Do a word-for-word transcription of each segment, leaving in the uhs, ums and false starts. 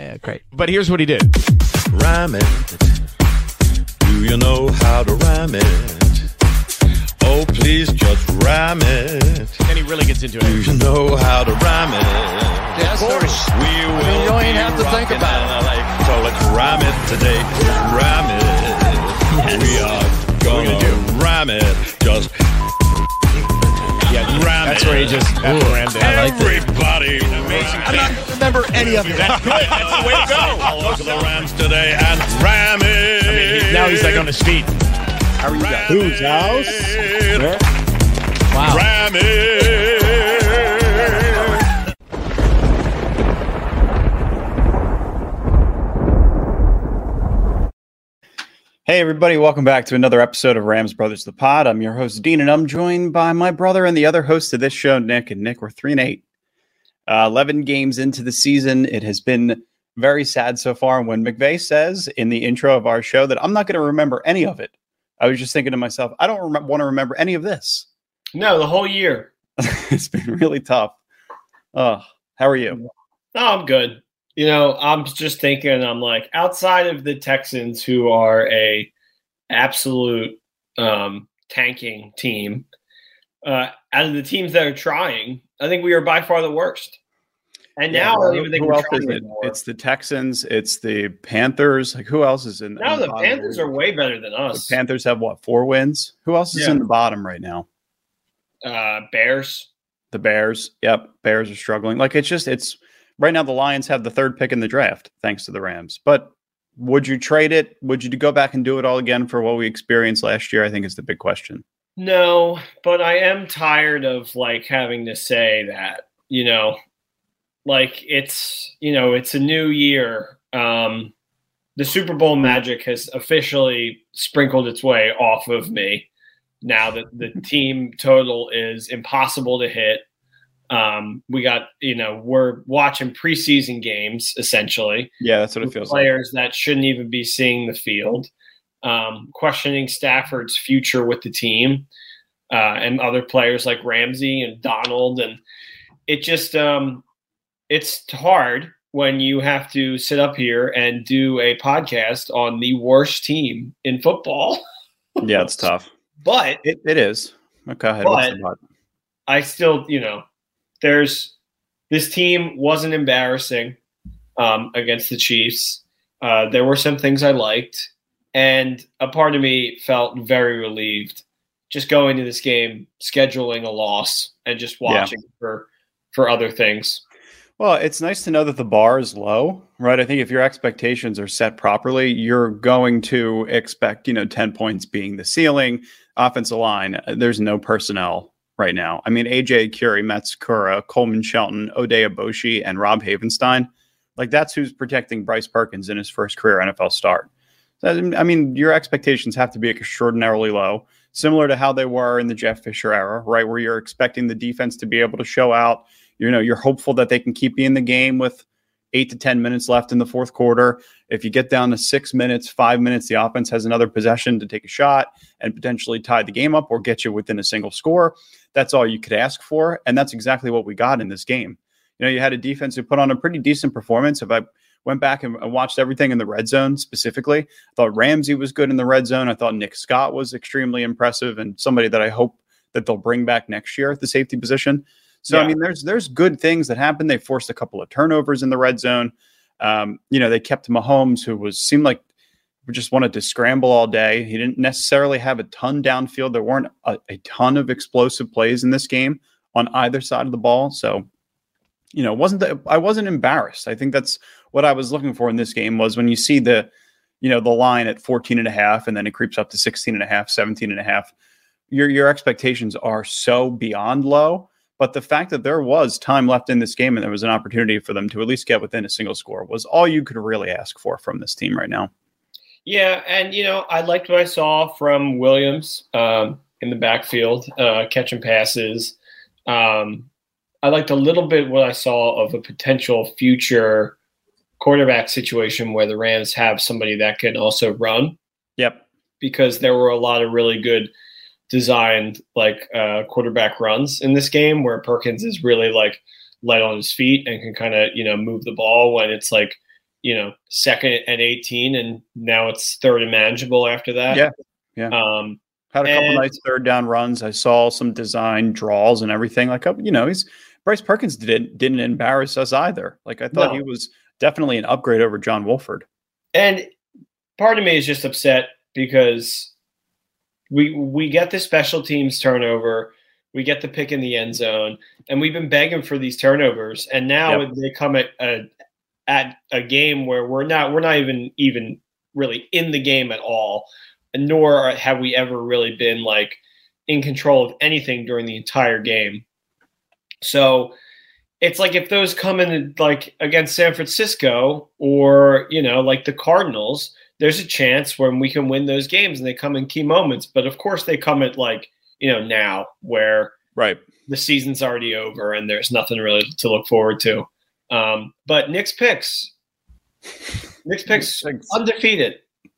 yeah, great. But here's what he did. Rhyme it. Do you know how to rhyme it? Oh, please just rhyme it. Then he really gets into it. Do you know how to rhyme it? Yes, of course. We will I mean, you don't even have to think about it. Like, so let's rhyme it today. Rhyme it. Yes. We are gonna do? rhyme it. Just yeah, rhyme that's it. where he just rammed it. I like Everybody. Amazing. I'm not going to remember any of it. That's good. That's the way to go. I'll look at the Rams today and rhyme it. I mean, he, now he's like on his feet. How are you guys? Whose house? Yeah. Wow. Rhyme it. Hey, everybody. Welcome back to another episode of Rams Brothers the Pod. I'm your host, Dean, and I'm joined by my brother and the other host of this show, Nick. And Nick, we're three and eight. Uh, eleven games into the season. It has been very sad so far. And when McVay says in the intro of our show that I'm not going to remember any of it, I was just thinking to myself, I don't rem- want to remember any of this. No, the whole year. It's been really tough. Oh, how are you? No, I'm good. You know, I'm just thinking, I'm like, outside of the Texans, who are a absolute um, tanking team, uh, out of the teams that are trying, I think we are by far the worst. And Yeah, now well, I don't even think who we're else trying is it? anymore. It's the Texans. It's the Panthers. Like, who else is in? Now in the bottom? Panthers are way better than us. The Panthers have what, four wins? Who else is Yeah. in the bottom right now? Uh, Bears. The Bears. Yep, Bears are struggling. Like, it's just it's right now. The Lions have the third pick in the draft, thanks to the Rams. But would you trade it? Would you go back and do it all again for what we experienced last year? I think is the big question. No, but I am tired of like having to say that, you know, like it's, you know, it's a new year. Um, the Super Bowl magic has officially sprinkled its way off of me now that the team total is impossible to hit. Um, we got, you know, we're watching preseason games essentially. Yeah, that's what it feels like. Players that shouldn't even be seeing the field. Um, questioning Stafford's future with the team, uh, and other players like Ramsey and Donald. And it just, um, it's hard when you have to sit up here and do a podcast on the worst team in football. Yeah, it's tough. But It, it is. Okay, go ahead. What's the But- but? I still, you know, there's this team wasn't embarrassing um, against the Chiefs. Uh, there were some things I liked. And a part of me felt very relieved just going to this game, scheduling a loss, and just watching for for other things. Well, it's nice to know that the bar is low, right? I think if your expectations are set properly, you're going to expect, you know, ten points being the ceiling. Offensive line, there's no personnel right now. I mean, A J Curie, Matt Skura, Coleman Shelton, Odea Boshi, and Rob Havenstein. Like, that's who's protecting Bryce Perkins in his first career N F L start. I mean, your expectations have to be extraordinarily low, similar to how they were in the Jeff Fisher era, right? Where you're expecting the defense to be able to show out. You know, you're hopeful that they can keep you in the game with eight to ten minutes left in the fourth quarter. If you get down to six minutes, five minutes, the offense has another possession to take a shot and potentially tie the game up or get you within a single score. That's all you could ask for. And that's exactly what we got in this game. You know, you had a defense who put on a pretty decent performance. If I went back and watched everything in the red zone specifically, I thought Ramsey was good in the red zone. I thought Nick Scott was extremely impressive and somebody that I hope that they'll bring back next year at the safety position. So, Yeah. I mean, there's there's good things that happened. They forced a couple of turnovers in the red zone. Um, you know, they kept Mahomes, who was seemed like just wanted to scramble all day. He didn't necessarily have a ton downfield. There weren't a, a ton of explosive plays in this game on either side of the ball. So, you know, wasn't that I wasn't embarrassed. I think that's what I was looking for in this game was when you see the, you know, the line at fourteen and a half and then it creeps up to sixteen and a half, seventeen and a half. Your, your expectations are so beyond low, but the fact that there was time left in this game and there was an opportunity for them to at least get within a single score was all you could really ask for from this team right now. Yeah, and, you know, I liked what I saw from Williams um, in the backfield, uh, catching passes. Um, I liked a little bit what I saw of a potential future quarterback situation where the Rams have somebody that can also run. Yep. Because there were a lot of really good designed like uh, quarterback runs in this game where Perkins is really like light on his feet and can kind of, you know, move the ball when it's like you know, second at eighteen, and now it's third and manageable after that. Yeah, yeah. Um, Had a couple and, nice third down runs. I saw some design draws and everything. Like, you know, he's Bryce Perkins didn't didn't embarrass us either. Like, I thought No. he was definitely an upgrade over John Wolford. And part of me is just upset because we we get the special teams turnover, we get the pick in the end zone, and we've been begging for these turnovers. And now Yep. they come at a at a game where we're not we're not even even really in the game at all, nor have we ever really been like in control of anything during the entire game. So it's like if those come in like against San Francisco or, you know, like the Cardinals, there's a chance when we can win those games and they come in key moments. But of course they come at like, you know, now where Right. the season's already over and there's nothing really to look forward to. Um, but Nick's picks, Nick's picks Thanks. undefeated.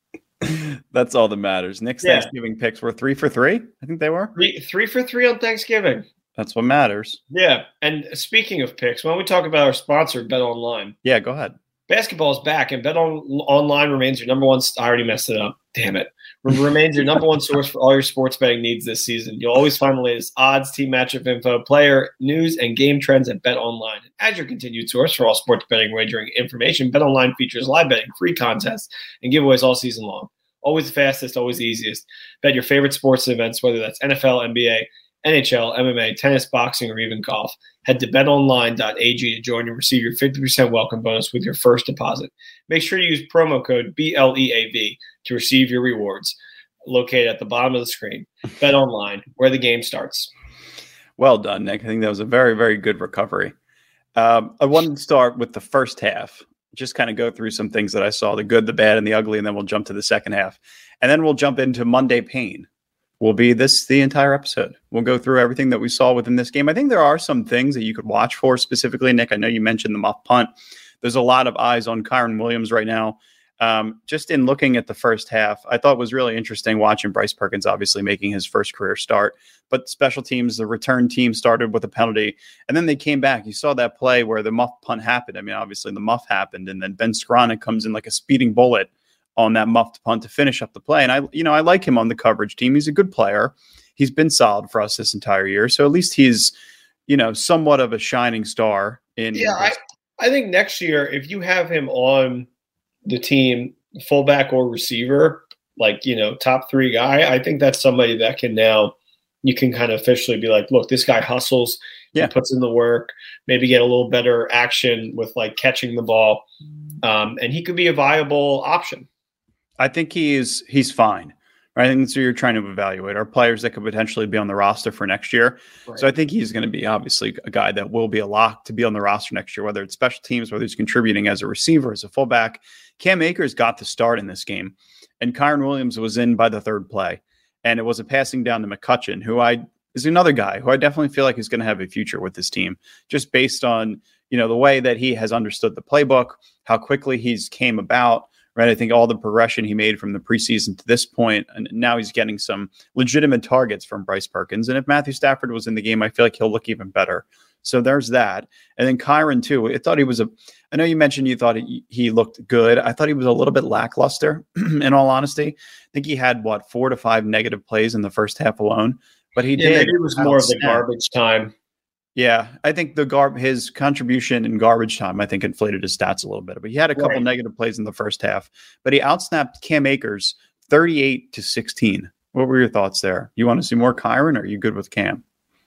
That's all that matters. Nick's Yeah. Thanksgiving picks were three for three. I think they were. Three, three for three on Thanksgiving. That's what matters. Yeah. And speaking of picks, why don't we talk about our sponsor, Bet Online? Yeah, go ahead. Basketball is back, and Bet on, Online remains your number one. I already messed it up. Damn it. Remains your number one source for all your sports betting needs this season. You'll always find the latest odds, team matchup info, player news, and game trends at Bet Online. As your continued source for all sports betting wagering information, Bet Online features live betting, free contests, and giveaways all season long. Always the fastest, always the easiest. Bet your favorite sports events, whether that's N F L, N B A, N H L, M M A, tennis, boxing, or even golf. Head to bet online dot a g to join and receive your fifty percent welcome bonus with your first deposit. Make sure to use promo code B L E A V to receive your rewards. Located at the bottom of the screen. BetOnline, where the game starts. Well done, Nick. I think that was a very, very good recovery. Um, I wanted to start with the first half, just kind of go through some things that I saw, the good, the bad, and the ugly, and then we'll jump to the second half. And then we'll jump into Monday Pain. Will be this the entire episode. We'll go through everything that we saw within this game. I think there are some things that you could watch for specifically, Nick. I know you mentioned the muff punt. There's a lot of eyes on Kyron Williams right now. Um, just in looking at the first half, I thought it was really interesting watching Bryce Perkins obviously making his first career start. But special teams, the return team started with a penalty, and then they came back. You saw that play where the muff punt happened. I mean, obviously the muff happened, and then Ben Skronik comes in like a speeding bullet on that muffed punt to finish up the play. And I, you know, I like him on the coverage team. He's a good player. He's been solid for us this entire year. So at least he's, you know, somewhat of a shining star in. Yeah, I, I think next year, if you have him on the team, fullback or receiver, like, you know, top three guy, I think that's somebody that can now, you can kind of officially be like, look, this guy hustles. Yeah. He puts in the work, maybe get a little better action with like catching the ball. Um, and he could be a viable option. I think he is, he's fine. Right? I think that's what you're trying to evaluate. Are players that could potentially be on the roster for next year. Right. So I think he's going to be obviously a guy that will be a lock to be on the roster next year, whether it's special teams, whether he's contributing as a receiver, as a fullback. Cam Akers got the start in this game, and Kyron Williams was in by the third play. And it was a passing down to McCutcheon, who I is another guy who I definitely feel like is going to have a future with this team, just based on, you know, the way that he has understood the playbook, how quickly he's came about. Right. I think all the progression he made from the preseason to this point, and now he's getting some legitimate targets from Bryce Perkins. And if Matthew Stafford was in the game, I feel like he'll look even better. So there's that. And then Kyron, too. I thought he was a, I know you mentioned you thought he, he looked good. I thought he was a little bit lackluster, in all honesty. I think he had, what, four to five negative plays in the first half alone. But he yeah, did. Maybe it was more of the garbage time. Yeah, I think the gar- his contribution in garbage time, I think, inflated his stats a little bit. But he had a couple Right. negative plays in the first half. But he outsnapped Cam Akers thirty-eight to sixteen. What were your thoughts there? You want to see more Kyron, or are you good with Cam?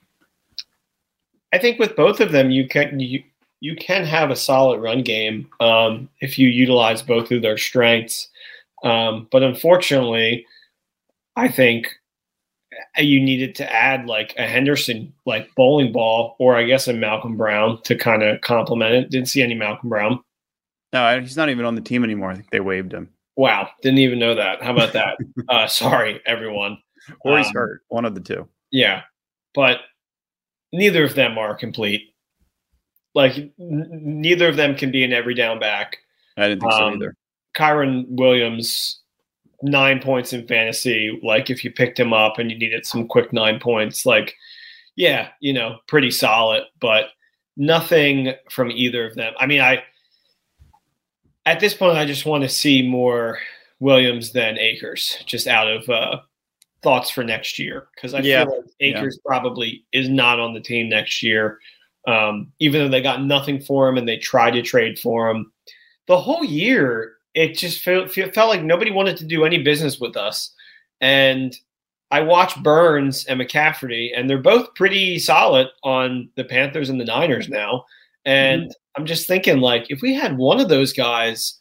I think with both of them, you can you you can have a solid run game um, if you utilize both of their strengths. Um, but unfortunately, I think you needed to add like a Henderson, like bowling ball, or I guess a Malcolm Brown to kind of complement it. Didn't see any Malcolm Brown. No, he's not even on the team anymore. I think they waived him. Wow, didn't even know that. How about that? uh, sorry, everyone. Or he's Um, hurt. One of the two. Yeah, but neither of them are complete. Like n- neither of them can be an every down back. I didn't think so Um, either. Kyron Williams, nine points in fantasy. Like if you picked him up and you needed some quick nine points, like, yeah, you know, pretty solid, but nothing from either of them. I mean, I, at this point, I just want to see more Williams than Akers, just out of uh, thoughts for next year. Because I Yeah. feel like Akers yeah. probably is not on the team next year, um, even though they got nothing for him and they tried to trade for him. The whole year, it just felt, felt like nobody wanted to do any business with us. And I watched Burns and McCaffrey, and they're both pretty solid on the Panthers and the Niners now. And mm-hmm. I'm just thinking, like, if we had one of those guys,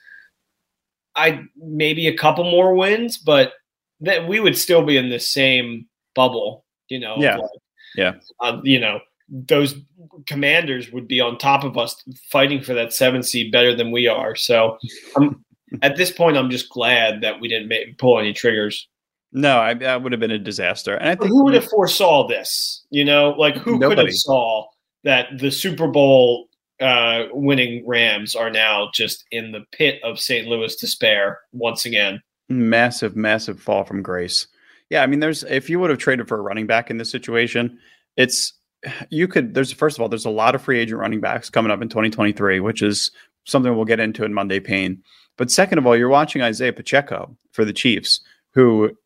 I maybe a couple more wins, but that we would still be in the same bubble, you know. Yeah, like, yeah. Uh, you know, those Commanders would be on top of us, fighting for that seven seed better than we are. So, I'm, at this point, I'm just glad that we didn't make, pull any triggers. No, I, that would have been a disaster. And I think who would have foresaw this? You know, like who Nobody. could have saw that the Super Bowl uh, winning Rams are now just in the pit of Saint Louis despair once again? Massive, massive fall from grace. Yeah, I mean, there's if you would have traded for a running back in this situation, it's you could. There's first of all, there's a lot of free agent running backs coming up in twenty twenty-three, which is something we'll get into in Monday Pain. But second of all, you're watching Isaiah Pacheco for the Chiefs, who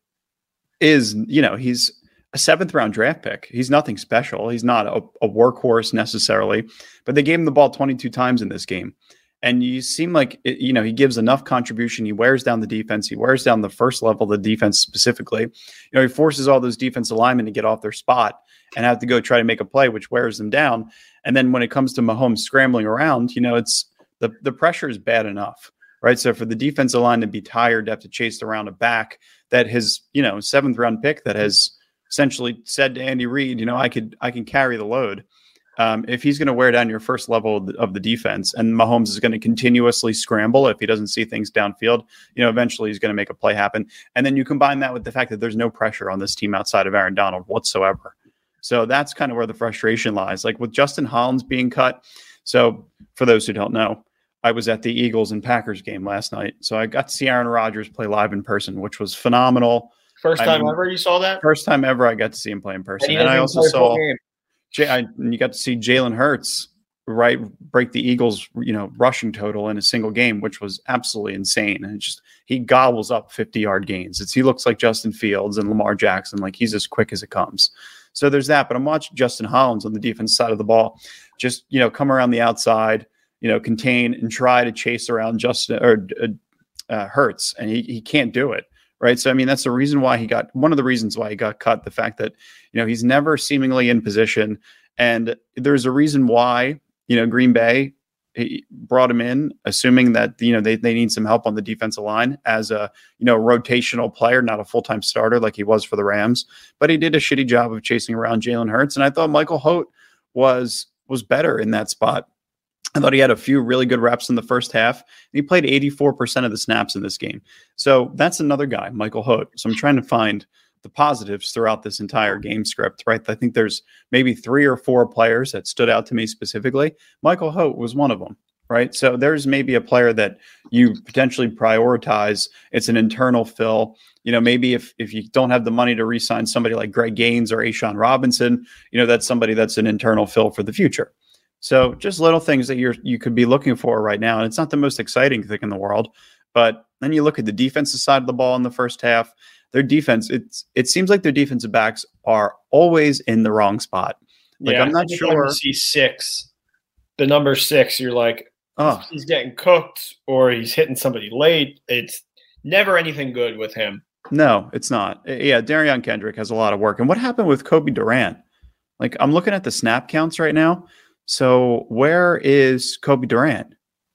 is, you know, he's a seventh round draft pick. He's nothing special. He's not a, a workhorse necessarily, but they gave him the ball twenty-two times in this game. And you seem like, it, you know, he gives enough contribution. He wears down the defense. He wears down the first level of the defense specifically. You know, he forces all those defensive linemen to get off their spot and have to go try to make a play, which wears them down. And then when it comes to Mahomes scrambling around, you know, it's the, the pressure is bad enough, right? So for the defensive line to be tired, to have to chase around a back that his, you know, seventh round pick that has essentially said to Andy Reid, you know, I could, I can carry the load. Um, if he's going to wear down your first level of the, of the defense, and Mahomes is going to continuously scramble if he doesn't see things downfield, you know, eventually he's going to make a play happen. And then you combine that with the fact that there's no pressure on this team outside of Aaron Donald whatsoever. So that's kind of where the frustration lies. Like with Justin Hollins being cut. So for those who don't know, I was at the Eagles and Packers game last night. So I got to see Aaron Rodgers play live in person, which was phenomenal. First time I mean, ever you saw that? First time ever I got to see him play in person. And, and I also saw Jay, I, and you got to see Jalen Hurts, right, break the Eagles, you know, rushing total in a single game, which was absolutely insane. And just he gobbles up fifty-yard gains. It's he looks like Justin Fields and Lamar Jackson, like he's as quick as it comes. So there's that. But I'm watching Justin Hollins on the defense side of the ball, just, you know, come around the outside, you know, contain and try to chase around Justin or uh, uh, Hurts, and he he can't do it. Right. So, I mean, that's the reason why he got one of the reasons why he got cut. The fact that, you know, he's never seemingly in position. And there's a reason why, you know, Green Bay he brought him in, assuming that, you know, they, they need some help on the defensive line as a, you know, rotational player, not a full-time starter like he was for the Rams. But he did a shitty job of chasing around Jalen Hurts. And I thought Michael Holt was was better in that spot. I thought he had a few really good reps in the first half. He played eighty-four percent of the snaps in this game. So that's another guy, Michael Holt. So I'm trying to find the positives throughout this entire game script, right? I think there's maybe three or four players that stood out to me specifically. Michael Holt was one of them, right? So there's maybe a player that you potentially prioritize. It's an internal fill. You know, maybe if if you don't have the money to re-sign somebody like Greg Gaines or Ashawn Robinson, you know, that's somebody that's an internal fill for the future. So just little things that you're you could be looking for right now. And it's not the most exciting thing in the world. But then you look at the defensive side of the ball in the first half. Their defense, it's it seems like their defensive backs are always in the wrong spot. Like yeah, I'm not sure. You see six, the number six, you're like, oh, he's getting cooked or he's hitting somebody late. It's never anything good with him. No, it's not. Yeah, Darion Kendrick has a lot of work. And what happened with Kobe Durant? Like I'm looking at the snap counts right now. So where is Kobe Durant?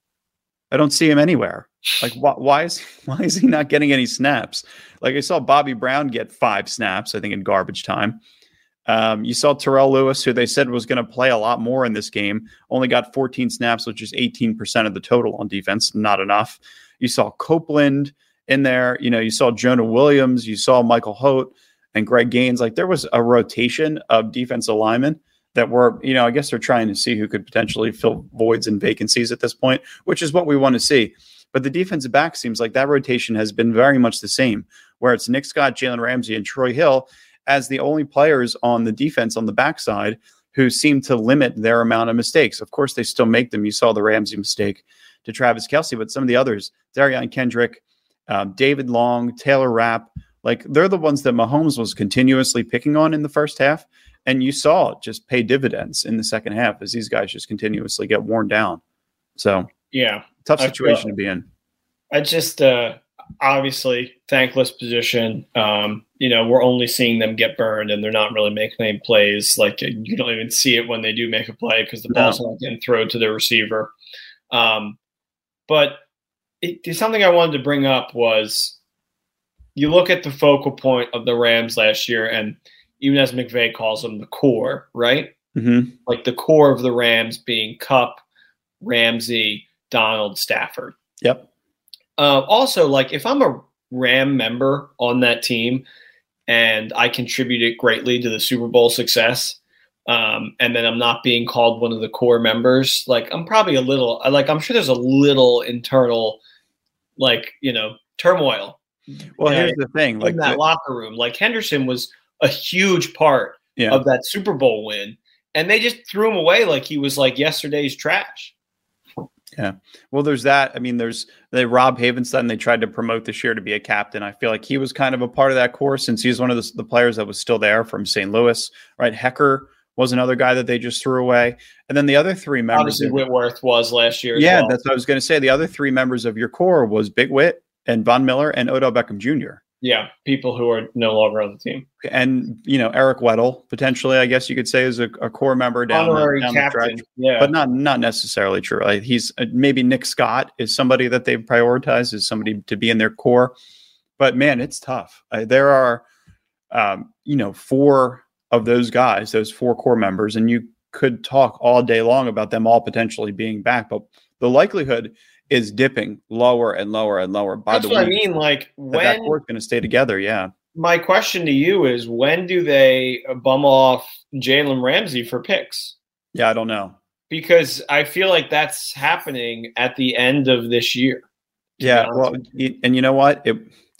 I don't see him anywhere. Like why, why is why is he not getting any snaps? Like I saw Bobby Brown get five snaps, I think, in garbage time. Um, you saw Terrell Lewis, who they said was going to play a lot more in this game, only got fourteen snaps, which is eighteen percent of the total on defense. Not enough. You saw Copeland in there. You know, you saw Jonah Williams. You saw Michael Holt and Greg Gaines. Like there was a rotation of defensive linemen that were, you know, I guess they're trying to see who could potentially fill voids and vacancies at this point, which is what we want to see. But the defensive back seems like that rotation has been very much the same, where it's Nick Scott, Jalen Ramsey, and Troy Hill as the only players on the defense on the backside who seem to limit their amount of mistakes. Of course, they still make them. You saw the Ramsey mistake to Travis Kelce, but some of the others, Darian Kendrick, um, David Long, Taylor Rapp, like they're the ones that Mahomes was continuously picking on in the first half. And you saw it just pay dividends in the second half as these guys just continuously get worn down. So yeah, tough situation to be in. I just, uh, obviously thankless position. Um, you know, we're only seeing them get burned and they're not really making any plays. Like you don't even see it when they do make a play because the ball's No. not getting thrown to their receiver. Um, but it, something I wanted to bring up was you look at the focal point of the Rams last year, and even as McVay calls them, the core, right? Mm-hmm. Like the core of the Rams being Kupp, Ramsey, Donald, Stafford. Yep. Uh, also, like if I'm a Ram member on that team and I contributed greatly to the Super Bowl success, um, and then I'm not being called one of the core members, like I'm probably a little, like I'm sure there's a little internal, like, you know, turmoil. Well, uh, here's the thing. Like in that the- locker room. Like Henderson was a huge part yeah. of that Super Bowl win, and they just threw him away like he was like yesterday's trash. Yeah. Well, there's that. I mean, there's they Rob Havenstein. They tried to promote this year to be a captain. I feel like he was kind of a part of that core since he's one of the, the players that was still there from Saint Louis, right? Hecker was another guy that they just threw away. And then the other three members. Obviously, of- Whitworth was last year. As yeah, well. that's what I was going to say. The other three members of your core was Big Whit and Von Miller and Odell Beckham Junior Yeah, people who are no longer on the team. And, you know, Eric Weddle, potentially, I guess you could say, is a, a core member down, the, Honorary down the captain. stretch. Yeah, But not not necessarily true. Like he's uh, maybe Nick Scott is somebody that they've prioritized as somebody to be in their core. But man, it's tough. Uh, there are, um, you know, four of those guys, those four core members, and you could talk all day long about them all potentially being back. But the likelihood is dipping lower and lower and lower by that's the what I week. mean. Like That, that when core is going to stay together. Yeah. my question to you is, when do they bum off Jalen Ramsey for picks? Yeah, I don't know. Because I feel like that's happening at the end of this year. to Yeah, be honest well, with you. y- and you know what? It,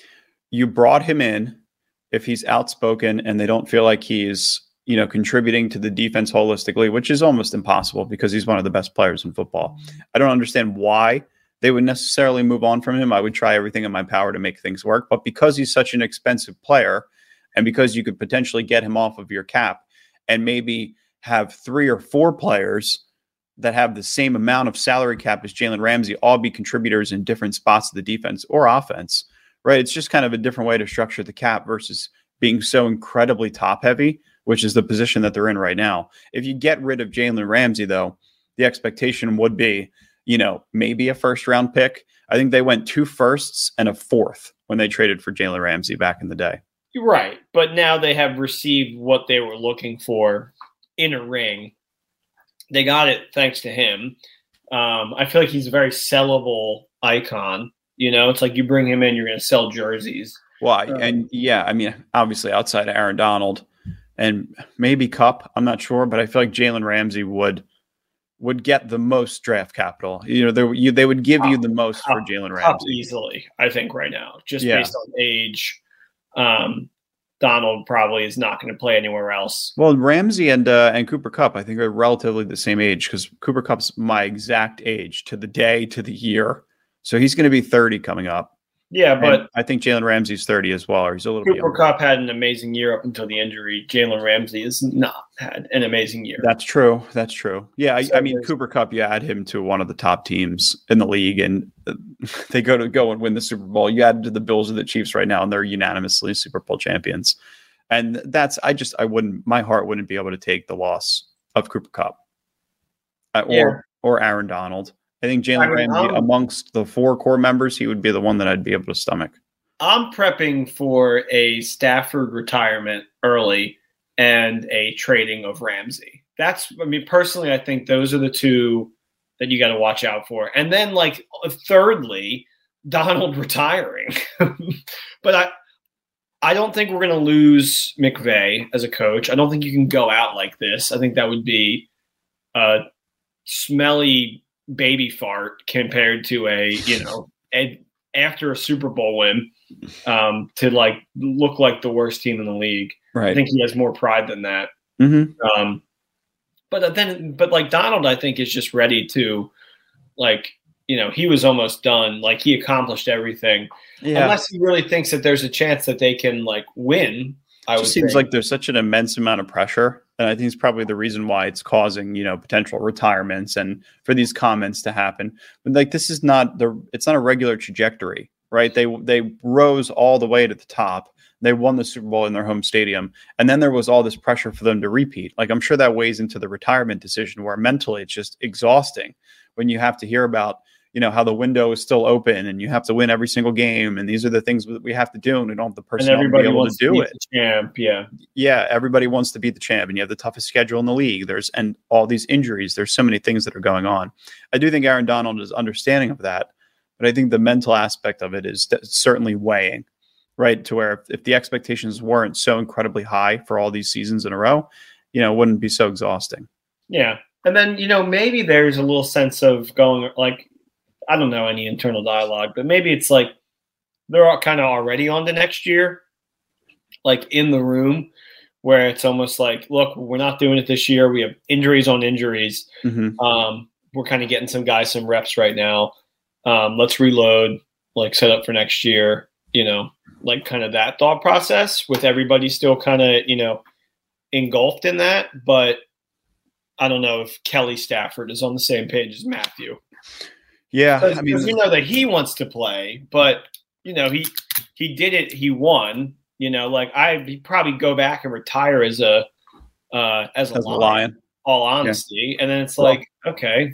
you brought him in if he's outspoken and they don't feel like he's, you know, contributing to the defense holistically, which is almost impossible because he's one of the best players in football. I don't understand why they would necessarily move on from him. I would try everything in my power to make things work. But because he's such an expensive player and because you could potentially get him off of your cap and maybe have three or four players that have the same amount of salary cap as Jalen Ramsey all be contributors in different spots of the defense or offense, right? It's just kind of a different way to structure the cap versus being so incredibly top heavy, which is the position that they're in right now. If you get rid of Jalen Ramsey, though, the expectation would be, you know, maybe a first round pick. I think they went two firsts and a fourth when they traded for Jalen Ramsey back in the day. You're right. But now they have received what they were looking for in a ring. They got it thanks to him. Um, I feel like he's a very sellable icon. You know, it's like you bring him in, you're going to sell jerseys. Well, Um, and yeah, I mean, obviously outside of Aaron Donald and maybe Kupp, I'm not sure, but I feel like Jalen Ramsey would would get the most draft capital. You know, they, you, they would give you the most for Kupp- Jalen Kupp Ramsey. easily, I think, right now, just Yeah. based on age. Um, Donald probably is not going to play anywhere else. Well, Ramsey and uh, and Cooper Kupp, I think, are relatively the same age because Cooper Kupp's my exact age to the day, to the year. So he's going to be thirty coming up. Yeah, but And I think Jalen Ramsey's thirty as well, or he's a little bit Cooper younger. Kupp had an amazing year up until the injury. Jalen Ramsey has not had an amazing year. That's true. That's true. Yeah, I, So I mean, there's- Cooper Kupp, you add him to one of the top teams in the league, and uh, they go to go and win the Super Bowl. You add to the Bills or the Chiefs right now, and they're unanimously Super Bowl champions. And that's, I just, I wouldn't, my heart wouldn't be able to take the loss of Cooper Kupp uh, or Yeah. or Aaron Donald. I think Jalen I mean, Ramsey, I'm- amongst the four core members, he would be the one that I'd be able to stomach. I'm prepping for a Stafford retirement early and a trading of Ramsey. That's, I mean, personally, I think those are the two that you got to watch out for. And then, like, thirdly, Donald retiring. But I, I don't think we're going to lose McVay as a coach. I don't think you can go out like this. I think that would be a smelly baby fart compared to a, you know, a, after a Super Bowl win, um, to like look like the worst team in the league. I Right. think he has more pride than that. Mm-hmm. Um, but then, but like Donald, I think is just ready to like you know, he was almost done. Like he accomplished everything. Yeah. Unless he really thinks that there's a chance that they can like win. I It would just seems think. like there's such an immense amount of pressure. And I think it's probably the reason why it's causing, you know, potential retirements and for these comments to happen. But like, this is not the, it's not a regular trajectory, right? They, they rose all the way to the top. They won the Super Bowl in their home stadium. And then there was all this pressure for them to repeat. Like, I'm sure that weighs into the retirement decision where mentally it's just exhausting when you have to hear about, you know, how the window is still open and you have to win every single game. And these are the things that we have to do. And we don't have the and personnel to be everybody able wants to do beat it. the champ. Yeah. Yeah, everybody wants to beat the champ, and you have the toughest schedule in the league. There's and all these injuries. There's so many things that are going on. I do think Aaron Donald is understanding of that, but I think the mental aspect of it is certainly weighing, right? To where if, if the expectations weren't so incredibly high for all these seasons in a row, you know, it wouldn't be so exhausting. Yeah. And then, you know, maybe there's a little sense of going like, I don't know any internal dialogue, but maybe it's like they're all kind of already on to next year, like in the room where it's almost like, look, we're not doing it this year. We have injuries on injuries. Mm-hmm. Um, we're kind of getting some guys some reps right now. Um, let's reload, like set up for next year, you know, like kind of that thought process with everybody still kind of, you know, engulfed in that. But I don't know if Kelly Stafford is on the same page as Matthew. Yeah, Because I mean, you know that he wants to play, but you know he he did it. He won. You know, like I'd probably go back and retire as a uh, as a as a lion. lion. All honesty, and then it's Well- like, okay,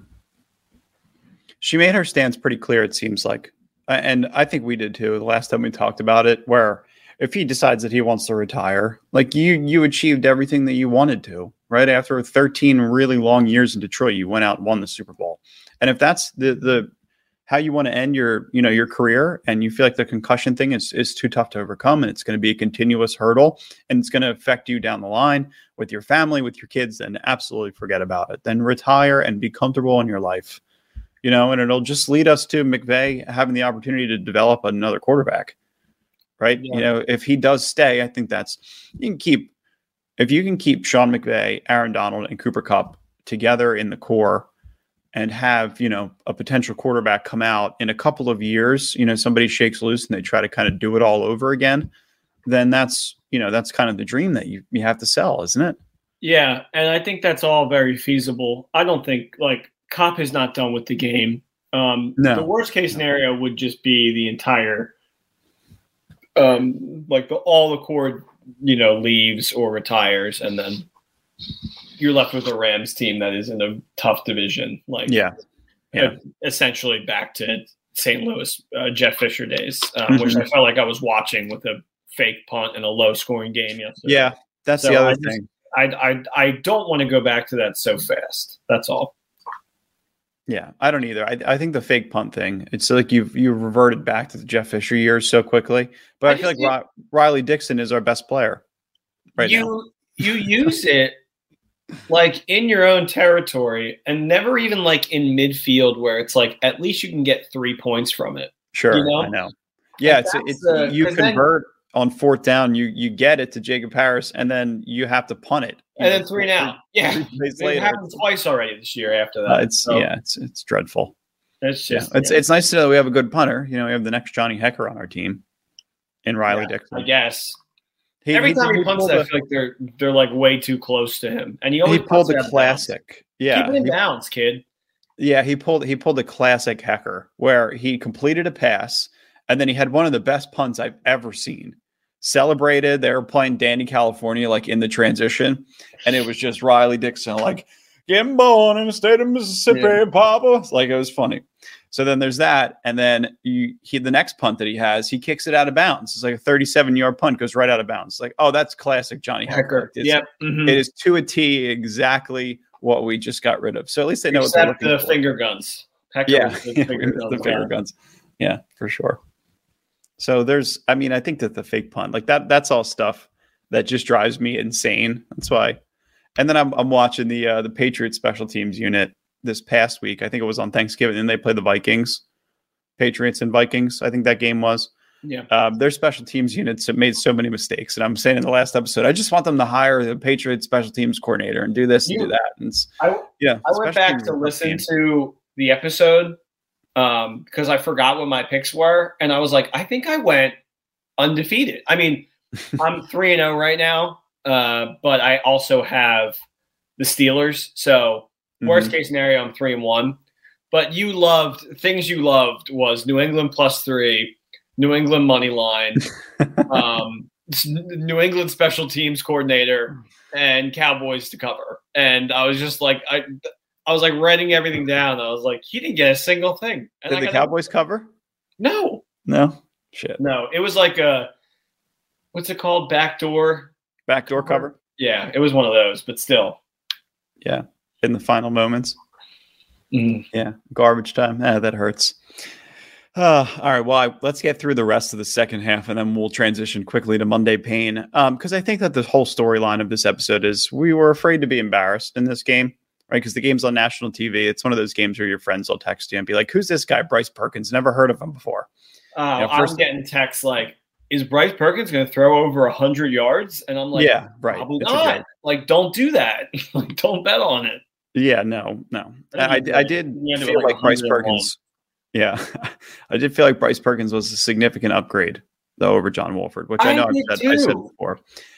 She made her stance pretty clear, it seems like. Uh, And I think we did too the last time we talked about it, where if he decides that he wants to retire, like you you achieved everything that you wanted to, right? After thirteen really long years in Detroit, you went out and won the Super Bowl. And if that's the the how you want to end your, you know, your career, and you feel like the concussion thing is is too tough to overcome, and it's going to be a continuous hurdle, and it's going to affect you down the line with your family, with your kids, then absolutely forget about it. Then retire and be comfortable in your life. You know, and it'll just lead us to McVay having the opportunity to develop another quarterback, right? Yeah. You know, if he does stay, I think that's, you can keep, if you can keep Sean McVay, Aaron Donald, and Cooper Kupp together in the core and have, you know, a potential quarterback come out in a couple of years, you know, somebody shakes loose and they try to kind of do it all over again, then that's, you know, that's kind of the dream that you, you have to sell, isn't it? yeah, and I think that's all very feasible. I don't think like Kopp is not done with the game. Um, No. The worst case scenario would just be the entire, um, like the all the core, you know, leaves or retires, and then you're left with a Rams team that is in a tough division. Like, Yeah. Yeah. uh, essentially back to Saint Louis uh, Jeff Fisher days, um, which I felt like I was watching with a fake punt and a low scoring game yesterday. Yeah. That's So the I other just- thing. I, I I don't want to go back to that so fast. That's all. Yeah, I don't either. I, I think the fake punt thing, it's like you've you reverted back to the Jeff Fisher years so quickly. But I, I feel like just- Ri- Riley Dixon is our best player right you now. you use it like in your own territory and never even like in midfield where it's like at least you can get three points from it. Sure, you know? I know. Yeah, Like, it's that's it's the- you 'cause then- convert on fourth down, you you get it to Jacob Harris, and then you have to punt it. you And know, then three now. Yeah. three plays It later. happened twice already this year after that. Uh, it's So yeah, it's it's dreadful. it's Yeah, just it's it's nice to know that we have a good punter. You know, we have the next Johnny Hecker on our team, in Riley Yeah, Dixon. I guess. He- Every he- time he he punts pulled that, I a- feel like they're they're like way too close to him. And he he always pulled punts the out of bounds. classic. Yeah, Keep it in he- bounds, kid. Yeah, he pulled he pulled a classic Hecker where he completed a pass and then he had one of the best punts I've ever seen. Celebrated, they were playing Danny California like in the transition, and it was just Riley Dixon like getting born in the state of Mississippi, Yeah. Papa. It's like it was funny. So then there's that, and then you he the next punt that he has, he kicks it out of bounds. It's like a thirty-seven yard punt goes right out of bounds. Like, oh, that's classic Johnny Hecker. Hecker. It's- Yep. mhm. It is to a T exactly what we just got rid of. So at least they know what they're Except looking the for. finger guns. Hecker Yeah, was the the finger guns. finger guy. guns. Yeah, for sure. So there's, I mean, I think that the fake punt, like that, that's all stuff that just drives me insane. That's why. And then I'm I'm watching the uh, the Patriots special teams unit this past week. I think it was on Thanksgiving, and they played the Vikings, Patriots and Vikings. I think that game was. Yeah. Um, their special teams units have made so many mistakes, and I'm saying in the last episode, I just want them to hire the Patriots special teams coordinator and do this and You- do that. And it's, I, yeah, I went special back teams to is a tough listen team. to the episode um, because I forgot what my picks were, and I was like, I think I went undefeated. I mean, I'm three and zero right now, uh, but I also have the Steelers. So worst Mm-hmm. case scenario, I'm three and one. But you loved things. You loved was New England plus three, New England money line, um, New England special teams coordinator, and Cowboys to cover. And I was just like, I, I was like writing everything down. I was like, he didn't get a single thing. And Did I the got- Cowboys cover? No, No. Shit. no. It was like a what's it called? Backdoor. Backdoor cover? Yeah, it was one of those, but still. Yeah. In the final moments. Mm. Yeah. Garbage time. Ah, that hurts. Uh, all right. Well, I, let's get through the rest of the second half, and then we'll transition quickly to Monday Pain. Um, because I think that the whole storyline of this episode is we were afraid to be embarrassed in this game, right? Because the game's on national T V. It's one of those games where your friends will text you and be like, "Who's this guy, Bryce Perkins? Never heard of him before." Uh, Yeah, first- I'm getting texts like, "Is Bryce Perkins going to throw over a hundred yards?" And I'm like, yeah, right. probably It's a not. joke. Like, don't do that. Like, don't bet on it. Yeah, no, no. I I, think I, he- did he ended feel with, like, like Bryce one hundred and one. Perkins. Yeah, I did feel like Bryce Perkins was a significant upgrade though over John Wolford, which I, I know I've did said, I said too. before.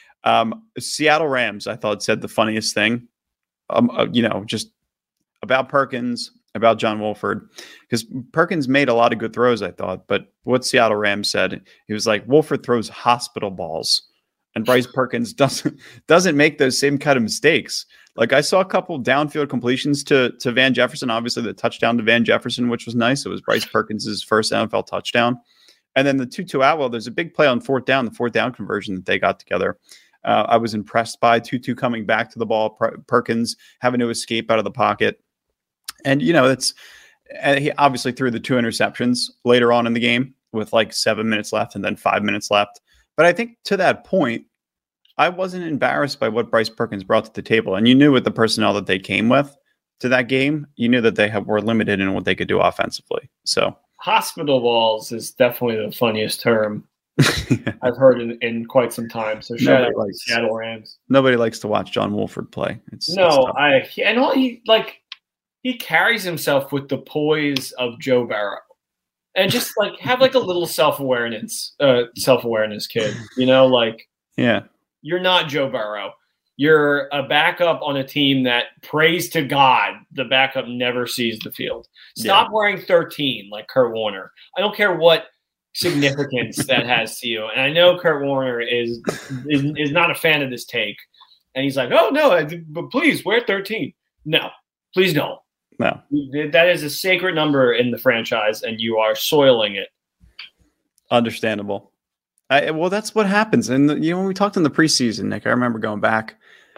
Um, Seattle Rams, I thought said the funniest thing, um, uh, you know, just about Perkins, about John Wolford, because Perkins made a lot of good throws, I thought. But what Seattle Rams said, he was like, Wolford throws hospital balls, and Bryce Perkins doesn't doesn't make those same kind of mistakes. Like I saw a couple downfield completions to to Van Jefferson, obviously the touchdown to Van Jefferson, which was nice. It was Bryce Perkins' first N F L touchdown. And then the Tutu Atwell, there's a big play on fourth down, the fourth down conversion that they got together. Uh, I was impressed by Tutu coming back to the ball, per- Perkins having to escape out of the pocket. And, you know, it's and he obviously threw the two interceptions later on in the game with like seven minutes left and then five minutes left. But I think to that point, I wasn't embarrassed by what Bryce Perkins brought to the table. And you knew with the personnel that they came with to that game, you knew that they have, were limited in what they could do offensively. So Hospital balls is definitely the funniest term I've heard in, in quite some time. So shout Nobody out to likes- Seattle Rams. nobody likes to watch John Wolford play. It's, it's No, tough. I and all he like he carries himself with the poise of Joe Burrow, and just like have like a little self awareness, uh, self awareness, kid. You know, like yeah. you're not Joe Burrow. You're a backup on a team that, praise to God, the backup never sees the field. Stop wearing thirteen like Kurt Warner. I don't care what significance that has to you. And I know Kurt Warner is, is is not a fan of this take. And he's like, oh, no, I- but please wear thirteen. No, please don't. No. That is a sacred number in the franchise, and you are soiling it. Understandable. I, well, that's what happens. And you know, when we talked in the preseason, Nick, I remember going back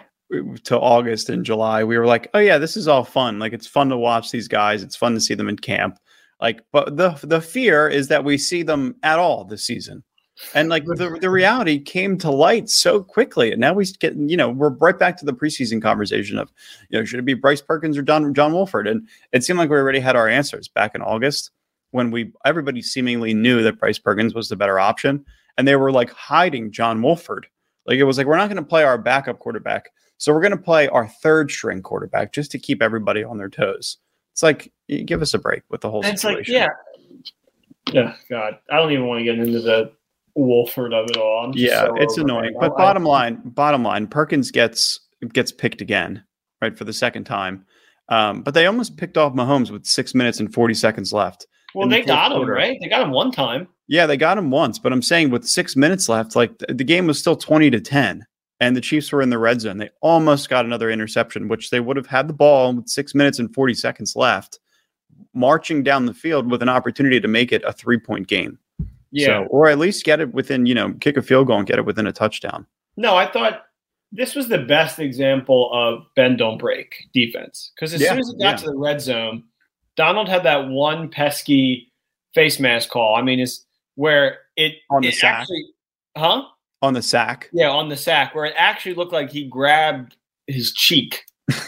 to August and July. We were like, "Oh yeah, this is all fun. Like it's fun to watch these guys. It's fun to see them in camp." Like, but the the fear is that we see them at all this season, and like the the reality came to light so quickly. And now we get, you know, we're right back to the preseason conversation of, you know, should it be Bryce Perkins or John John Wolford? And it seemed like we already had our answers back in August when we everybody seemingly knew that Bryce Perkins was the better option. And they were like hiding John Wolford. Like it was like, we're not going to play our backup quarterback. So we're going to play our third string quarterback just to keep everybody on their toes. It's like, you give us a break with the whole And it's situation. like, yeah. Yeah, God. I don't even want to get into the Wolford of it all. I'm just Yeah, so it's over annoying. it. But I- bottom line, bottom line, Perkins gets gets picked again, right, for the second time. Um, but they almost picked off Mahomes with six minutes and forty seconds left. Well, in the they fourth got him, quarter. right? They got him one time. Yeah, they got him once, but I'm saying with six minutes left, like th- the game was still twenty to ten, and the Chiefs were in the red zone. They almost got another interception, which they would have had the ball with six minutes and forty seconds left, marching down the field with an opportunity to make it a three point game. Yeah. So, or at least get it within, you know, kick a field goal and get it within a touchdown. No, I thought this was the best example of bend don't break defense. Because as Yeah, soon as it got yeah. to the red zone, Donald had that one pesky face mask call. I mean, it's where it On the it sack. actually, huh? On the sack. Yeah, on the sack, where it actually looked like he grabbed his cheek.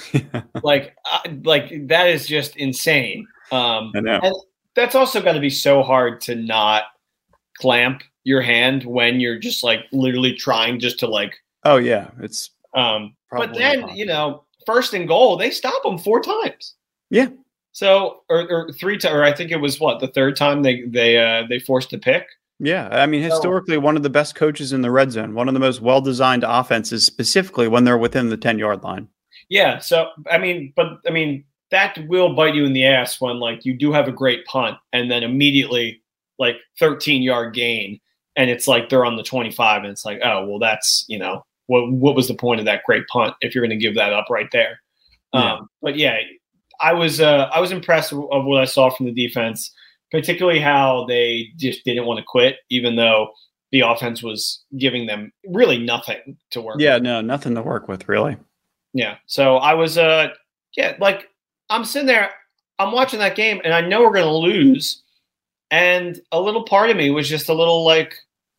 like, uh, like that is just insane. Um, I know. and that's also got to be so hard to not clamp your hand when you're just like literally trying just to like. Oh, yeah. It's Um, but Probably then impossible. you know, first and goal, they stop him four times. Yeah. So, or, or three times, or I think it was what the third time they they uh, they forced a pick. Yeah, I mean, historically, one of the best coaches in the red zone, one of the most well-designed offenses, specifically when they're within the ten-yard line. Yeah, so I mean, but I mean that will bite you in the ass when like you do have a great punt and then immediately like thirteen-yard gain, and it's like they're on the twenty-five, and it's like, oh well, that's you know what what was the point of that great punt if you're going to give that up right there? Yeah. Um, but yeah, I was uh, I was impressed of what I saw from the defense. Particularly how they just didn't want to quit, even though the offense was giving them really nothing to work Yeah, with. no, nothing to work with, really. Yeah. So I was, uh, yeah, like I'm sitting there, I'm watching that game, and I know we're going to lose. And a little part of me was just a little like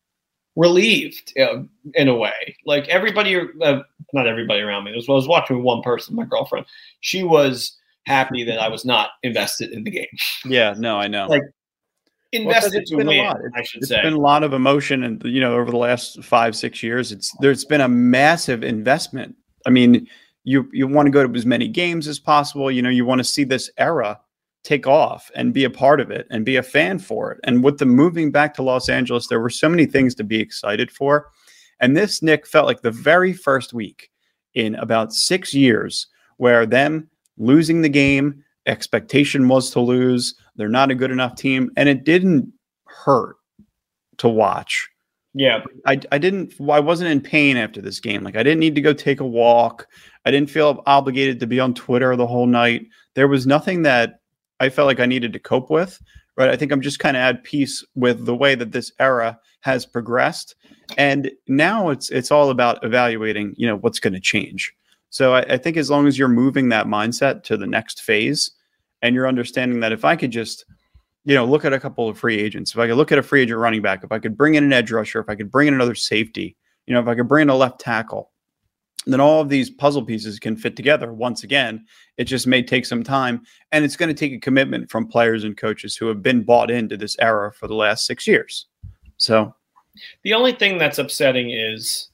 relieved uh, in a way. Like everybody, uh, not everybody around me, as well as watching with one person, my girlfriend, she was happy that I was not invested in the game. Yeah, no, I know. Like, invested Well, it's to been a win, lot. I should It's say. been a lot of emotion, and you know, over the last five, six years, it's there's been a massive investment. I mean, you you want to go to as many games as possible. You know, you want to see this era take off and be a part of it and be a fan for it. And with the moving back to Los Angeles, there were so many things to be excited for. And this, Nick, felt like the very first week in about six years where them losing the game, expectation was to lose. They're not a good enough team. And it didn't hurt to watch. Yeah. I, I didn't, I wasn't in pain after this game. Like I didn't need to go take a walk. I didn't feel obligated to be on Twitter the whole night. There was nothing that I felt like I needed to cope with, right? I think I'm just kind of at peace with the way that this era has progressed. And now it's, it's all about evaluating, you know, what's going to change. So I, I think as long as you're moving that mindset to the next phase and you're understanding that if I could just, you know, look at a couple of free agents, if I could look at a free agent running back, if I could bring in an edge rusher, if I could bring in another safety, you know, if I could bring in a left tackle, then all of these puzzle pieces can fit together once again. It just may take some time, and it's going to take a commitment from players and coaches who have been bought into this era for the last six years. So the only thing that's upsetting is,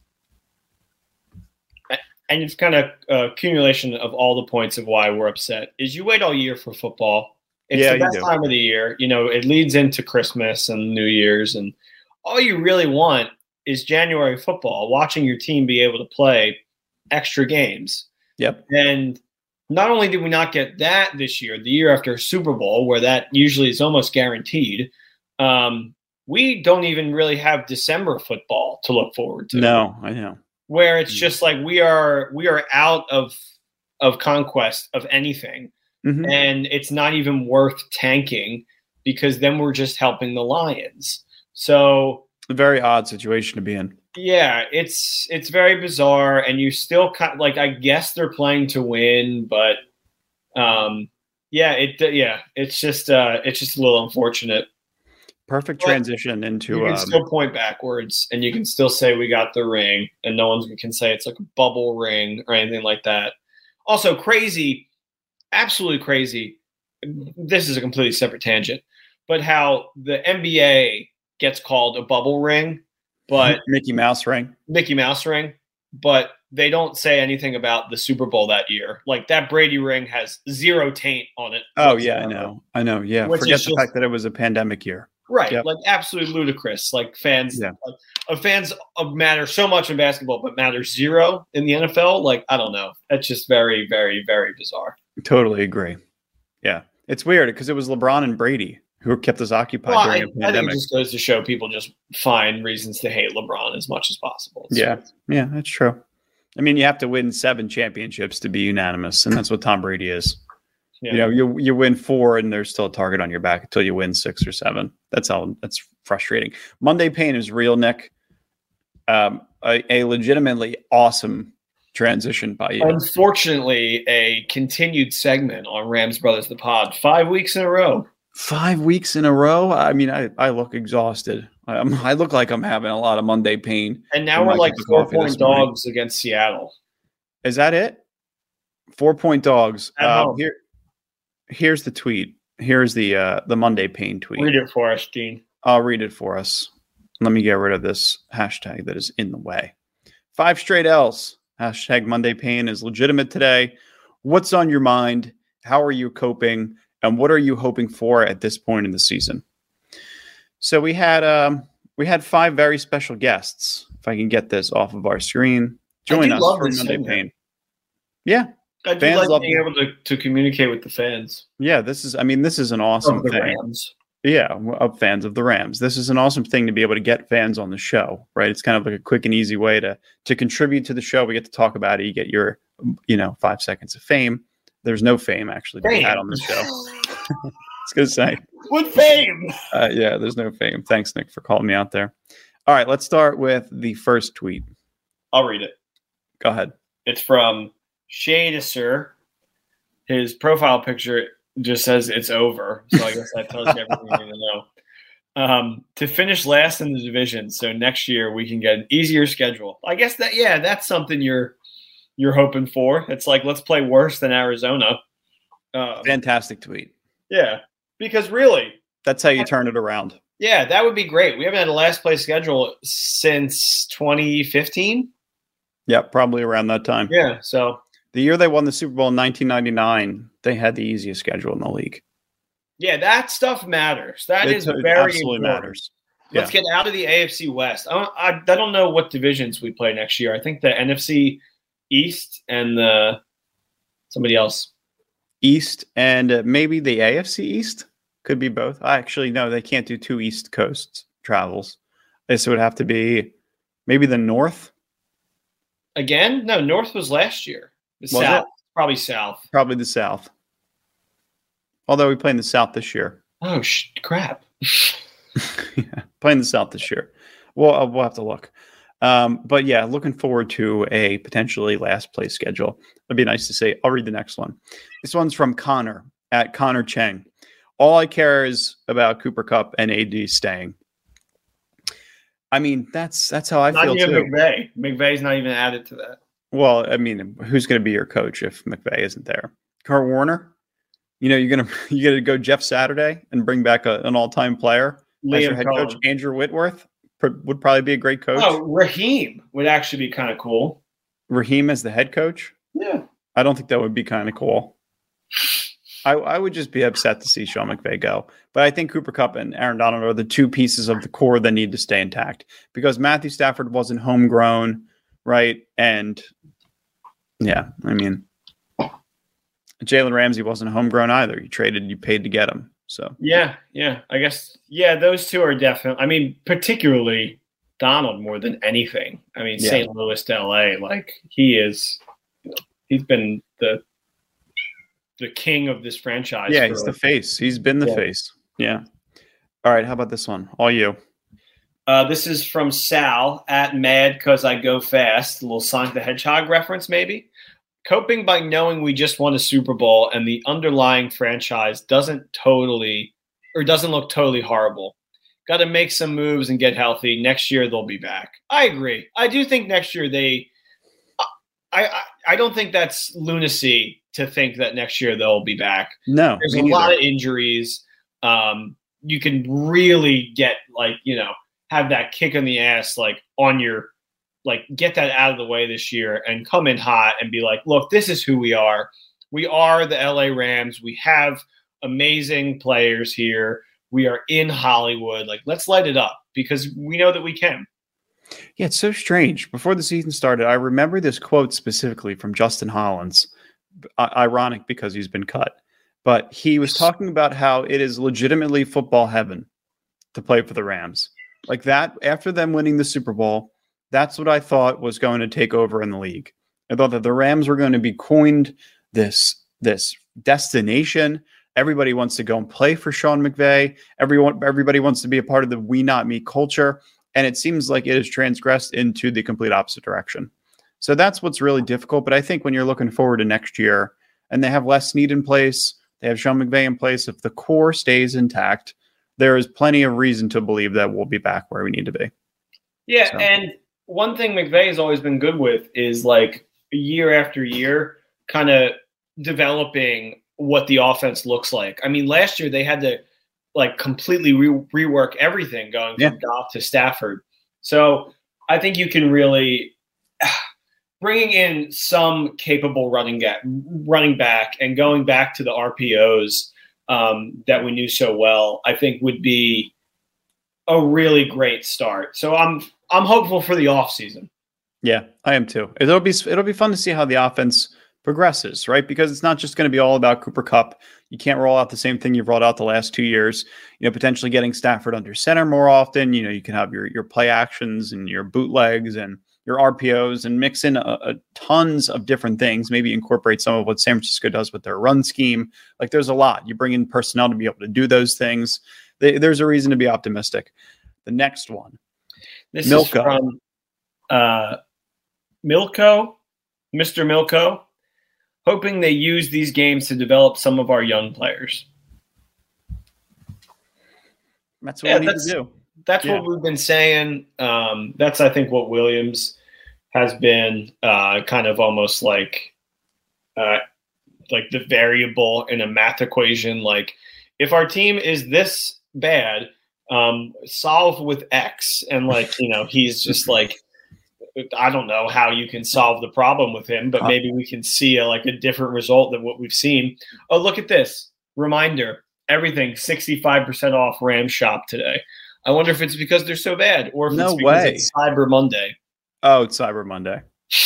and it's kind of uh, accumulation of all the points of why we're upset, is you wait all year for football. It's Yeah, the you best do. time of the year. You know, it leads into Christmas and New Year's, and all you really want is January football, watching your team be able to play extra games. Yep. And not only did we not get that this year, the year after Super Bowl, where that usually is almost guaranteed, um, we don't even really have December football to look forward to. No, I know. Where it's just like we are we are out of of conquest of anything. Mhm. And it's not even worth tanking because then we're just helping the Lions. So A very odd situation to be in. yeah, it's it's very bizarre, and you still kind of, like I guess they're playing to win, but um, yeah, it yeah, it's just uh, it's just a little unfortunate. Perfect But transition You into can um, still point backwards, and you can still say we got the ring, and no one can say it's like a bubble ring or anything like that. Also, crazy, absolutely crazy. This is a completely separate tangent, but how the N B A gets called a bubble ring, but Mickey Mouse ring. Mickey Mouse ring, but they don't say anything about the Super Bowl that year. Like that Brady ring has zero taint on it. Oh yeah, I whatsoever. know. I know. Yeah. Which Forget is the just- fact that it was a pandemic year. Right, Yep. like absolutely ludicrous. Like fans, Yeah. like, uh, fans uh, matter so much in basketball, but matter zero in the N F L. Like I don't know, that's just very, very, very bizarre. Totally agree. Yeah. It's weird because it was LeBron and Brady who kept us occupied Well, during I, a I think pandemic. it just goes to show people just find reasons to hate LeBron as much as possible. So, Yeah. Yeah, that's true. I mean, you have to win seven championships to be unanimous, and that's what Tom Brady is. yeah. You know, you you win four, and there's still a target on your back until you win six or seven. That's how. That's frustrating. Monday pain is real, Nick. Um, a, a legitimately awesome transition by you. Unfortunately, a continued segment on Rams Brothers the Pod, five weeks in a row. Five weeks in a row. I mean, I, I look exhausted. Um, I look like I'm having a lot of Monday pain. And now Oh we're my like cup of four coffee point this morning. dogs against Seattle. Is that it? Four point dogs. At Uh, home. here, here's the tweet. Here's the uh, the Monday pain tweet. Read it for us, Dean. I'll read it for us. Let me get rid of this hashtag that is in the way. Five straight L's. Hashtag Monday pain is legitimate today. What's on your mind? How are you coping? and what are you hoping for at this point in the season? So we had um, we had five very special guests. If I can get this off of our screen, join us for Monday Pain. Yeah, I do fans like love being able to, to communicate with the fans. Yeah, this is. I mean, this is an awesome Of the thing. Rams. Yeah, of fans of the Rams. This is an awesome thing to be able to get fans on the show, right? It's kind of like a quick and easy way to to contribute to the show. We get to talk about it. You get your, you know, five seconds of fame. There's no fame actually to be had on the show. I was gonna say, What fame? uh, yeah, there's no fame. Thanks, Nick, for calling me out there. All right, let's start with the first tweet. I'll read it. Go ahead. It's from Shadisser. His profile picture just says it's over. So I guess that tells you everything you need to know. Um, to finish last in the division, so next year we can get an easier schedule. I guess that yeah, that's something you're you're hoping for. It's like let's play worse than Arizona. Uh, Fantastic tweet. yeah, because really, That's how you turn it around. yeah, that would be great. We haven't had a last place schedule since twenty fifteen. Yep, probably around that time. Yeah, so The year they won the Super Bowl in nineteen ninety-nine, they had the easiest schedule in the league. yeah, that stuff matters. That It is t- very absolutely important. matters. Let's get out of the A F C West. I don't, I, I don't know what divisions we play next year. I think the N F C East and the somebody else. East and uh, maybe the A F C East could be both. I actually no, they can't do two East Coast travels. This would have to be maybe the North. Again? No, North was last year. The Was South. it? Probably South. Probably the South. Although we play in the South this year. Oh, sh- crap. Yeah, playing the South this year. Well, uh, we'll have to look. Um, but yeah, looking forward to a potentially last place schedule. It'd be nice to say. I'll read the next one. This one's from Connor at Connor Cheng. All I care is about Cooper Kupp and A D staying. I mean, that's that's how I Not feel even too. McVay. McVay's not even added to that. Well, I mean, who's going to be your coach if McVay isn't there? Kurt Warner? You know, you're gonna you got to go Jeff Saturday and bring back a, an all-time player as your Liam head Cohen. coach. Andrew Whitworth pr- would probably be a great coach. Oh, Raheem would actually be kind of cool. Raheem as the head coach? Yeah. I don't think that would be kind of cool. I, I would just be upset to see Sean McVay go. But I think Cooper Kupp and Aaron Donald are the two pieces of the core that need to stay intact because Matthew Stafford wasn't homegrown, right? And yeah, I mean, Jalen Ramsey wasn't homegrown either. You traded, you paid to get him. So Yeah, yeah. I guess, yeah, those two are definitely, I mean, particularly Donald more than anything. I mean, Yeah. Saint Louis to L A, like, he is, you know, he's been the the king of this franchise. yeah, for, he's the face. He's been the Yeah. face. Yeah. All right. How about this one? All you. Uh, this is from Sal at Mad Cause I Go Fast. A little Sonic the Hedgehog reference, maybe. Coping by knowing we just won a Super Bowl and the underlying franchise doesn't totally or doesn't look totally horrible. Got to make some moves and get healthy. Next year they'll be back. I agree. I do think next year they. I I, I don't think that's lunacy to think that next year they'll be back. No. There's me a lot neither. of injuries. Um, you can really get like you know have that kick in the ass like on your. Like, get that out of the way this year and come in hot and be like, look, this is who we are. We are the L A Rams. We have amazing players here. We are in Hollywood. Like, let's light it up because we know that we can. Yeah, it's so strange. Before the season started, I remember this quote specifically from Justin Hollins. I- ironic because he's been cut. But he was talking about how it is legitimately football heaven to play for the Rams. Like that, after them winning the Super Bowl, that's what I thought was going to take over in the league. I thought that the Rams were going to be coined this, this destination. Everybody wants to go and play for Sean McVay. Everyone, everybody wants to be a part of the we not me culture. And it seems like it has transgressed into the complete opposite direction. So that's what's really difficult. But I think when you're looking forward to next year and they have Les Snead in place, they have Sean McVay in place. If the core stays intact, there is plenty of reason to believe that we'll be back where we need to be. Yeah, So. and one thing McVay has always been good with is like year after year kind of developing what the offense looks like. I mean, last year they had to like completely re- rework everything going Yeah. from Goff to Stafford. So I think you can really bringing in some capable running ga- running back and going back to the R P Os um, that we knew so well, I think would be a really great start. So I'm I'm hopeful for the offseason. Yeah, I am too. It'll be it'll be fun to see how the offense progresses, right? Because it's not just going to be all about Cooper Kupp. You can't roll out the same thing you've rolled out the last two years. You know, potentially getting Stafford under center more often. You know, you can have your your play actions and your bootlegs and your R P Os and mix in a, a tons of different things. Maybe incorporate some of what San Francisco does with their run scheme. Like there's a lot. You bring in personnel to be able to do those things. They, there's a reason to be optimistic. The next one. This Milko. is from uh, Milko, Mister Milko. Hoping they use these games to develop some of our young players. That's what Yeah, we need that's- to do. That's Yeah. what we've been saying. Um, that's, I think, what Williams has been uh, kind of almost like uh, like the variable in a math equation. Like, if our team is this bad, um, solve with X. And, like, you know, he's just like, I don't know how you can solve the problem with him, but maybe we can see a, like a different result than what we've seen. Oh, look at this. Reminder, everything sixty-five percent off Ram Shop today. I wonder if it's because they're so bad or if No it's because way. it's Cyber Monday. Oh, it's Cyber Monday.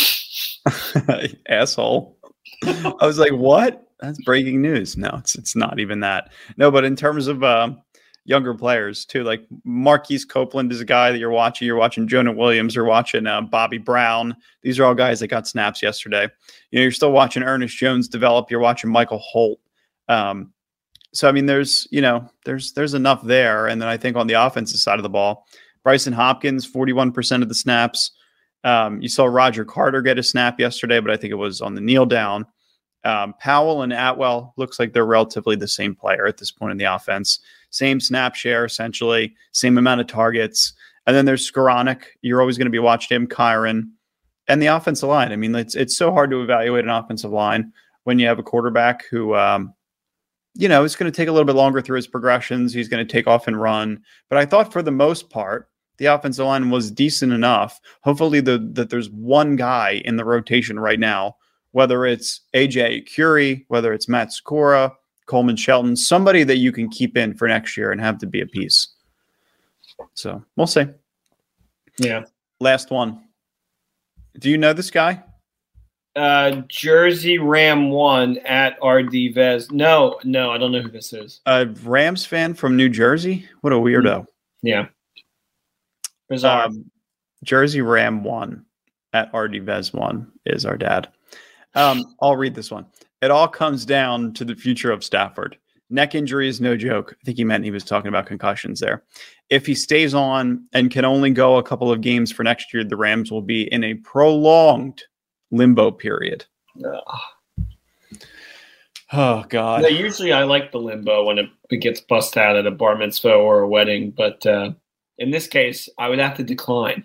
Asshole. I was like, what? That's breaking news. No, it's it's not even that. No, but in terms of um, younger players too, like Marquise Copeland is a guy that you're watching. You're watching Jonah Williams. You're watching uh, Bobby Brown. These are all guys that got snaps yesterday. You know, you're still watching Ernest Jones develop. You're watching Michael Holt. Um, so, I mean, there's, you know, there's there's enough there. And then I think on the offensive side of the ball, Bryson Hopkins, forty-one percent of the snaps. Um, you saw Roger Carter get a snap yesterday, but I think it was on the kneel down. Um, Powell and Atwell looks like they're relatively the same player at this point in the offense. Same snap share, essentially, same amount of targets. And then there's Skoranek. You're always going to be watching him, Kyron, and the offensive line. I mean, it's it's so hard to evaluate an offensive line when you have a quarterback who, um, you know, it's going to take a little bit longer through his progressions. He's going to take off and run. But I thought for the most part, the offensive line was decent enough. Hopefully the, that there's one guy in the rotation right now, whether it's A J Curie, whether it's Matt Skura, Coleman Shelton, somebody that you can keep in for next year and have to be a piece. So we'll see. Yeah. Last one. Do you know this guy? Uh, Jersey Ram one at R D Vez. No, no, I don't know who this is. A Rams fan from New Jersey? What a weirdo. Yeah. Bizarre. Um, Jersey Ram one at R D Vez one is our dad. Um, I'll read this one. It all comes down to the future of Stafford. Neck injury is no joke. I think he meant he was talking about concussions there. If he stays on and can only go a couple of games for next year, the Rams will be in a prolonged limbo period. Ugh. Oh, God. No, usually I like the limbo when it, it gets bust out at a bar mitzvah or a wedding, but uh, in this case, I would have to decline.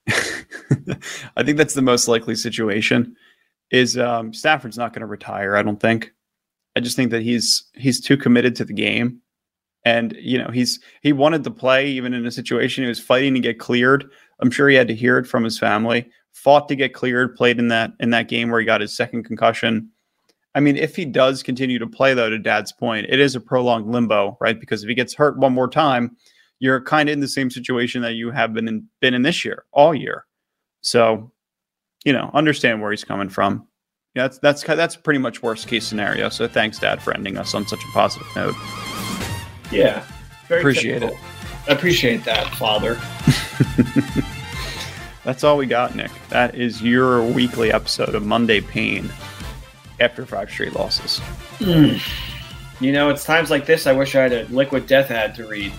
I think that's the most likely situation. Is um, Stafford's not going to retire? I don't think. I just think that he's he's too committed to the game, and you know he's he wanted to play even in a situation he was fighting to get cleared. I'm sure he had to hear it from his family. Fought to get cleared. Played in that in that game where he got his second concussion. I mean, if he does continue to play, though, to Dad's point, it is a prolonged limbo, right? Because if he gets hurt one more time, you're kind of in the same situation that you have been in been in this year, all year. So, you know, understand where he's coming from. Yeah, that's that's that's pretty much worst case scenario. So thanks, Dad, for ending us on such a positive note. Yeah. Very Appreciate typical. I appreciate that, Father. That's all we got, Nick. That is your weekly episode of Monday Pain after five straight losses. Mm. You know, it's times like this I wish I had a Liquid Death ad to read.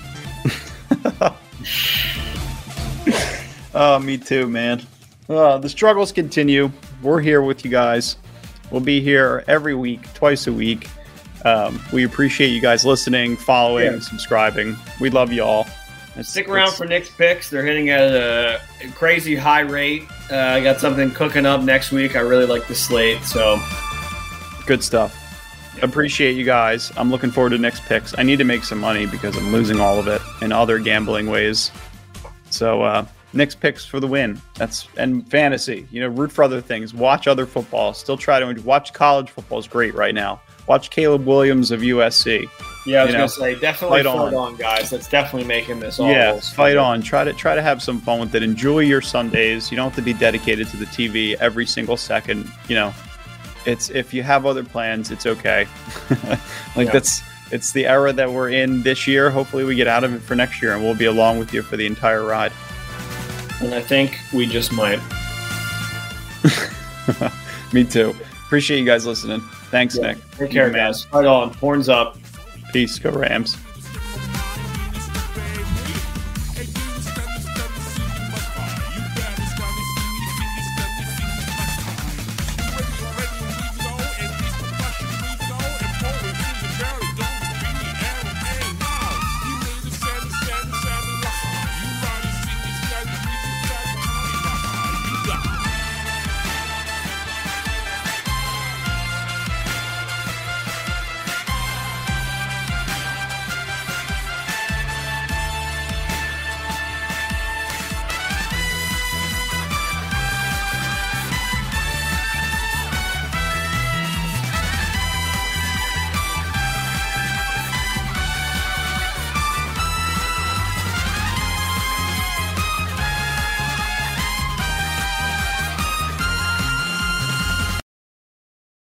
Oh, me too, man. Uh, the struggles continue. We're here with you guys. We'll be here every week, twice a week. Um, we appreciate you guys listening, following, Yeah. subscribing. We love you all. It's, Stick around it's- for Nick's picks. They're hitting at a crazy high rate. Uh, I got something cooking up next week. I really like the slate. So good stuff. Appreciate you guys. I'm looking forward to next picks. I need to make some money because I'm losing all of it in other gambling ways. So uh, Nick's picks for the win. That's and fantasy. You know, root for other things. Watch other football. Still try to watch college football is great right now. Watch Caleb Williams of U S C. Yeah, I was You gonna know, say definitely fight fight on. on. guys. That's definitely making this all. Yeah, little fight smoother. on. Try to try to have some fun with it. Enjoy your Sundays. You don't have to be dedicated to the T V every single second. You know, it's if you have other plans, it's okay. like Yeah. that's it's the era that we're in this year. Hopefully, we get out of it for next year, and we'll be along with you for the entire ride. And I think we just might. Me too. Appreciate you guys listening. Thanks, Yeah. Nick. Take care, You man. guys. Fight on. Horns up. Peace. Go Rams.